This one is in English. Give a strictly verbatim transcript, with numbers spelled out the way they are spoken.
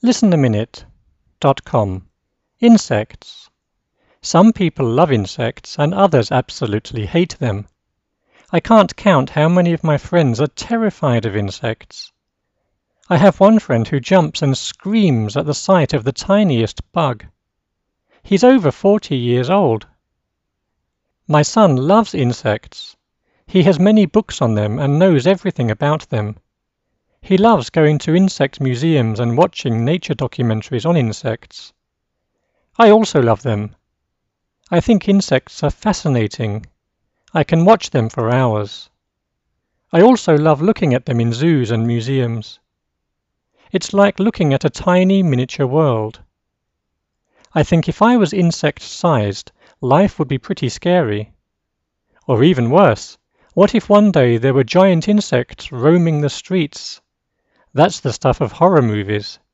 listen a minute dot com. Insects. Some people love insects and others absolutely hate them. I can't count how many of my friends are terrified of insects. I have one friend who jumps and screams at the sight of the tiniest bug. He's over forty years old. My son loves insects. He has many books on them and knows everything about them. He loves going to insect museums and watching nature documentaries on insects. I also love them. I think insects are fascinating. I can watch them for hours. I also love looking at them in zoos and museums. It's like looking at a tiny miniature world. I think if I was insect-sized, life would be pretty scary. Or even worse, what if one day there were giant insects roaming the streets? That's the stuff of horror movies.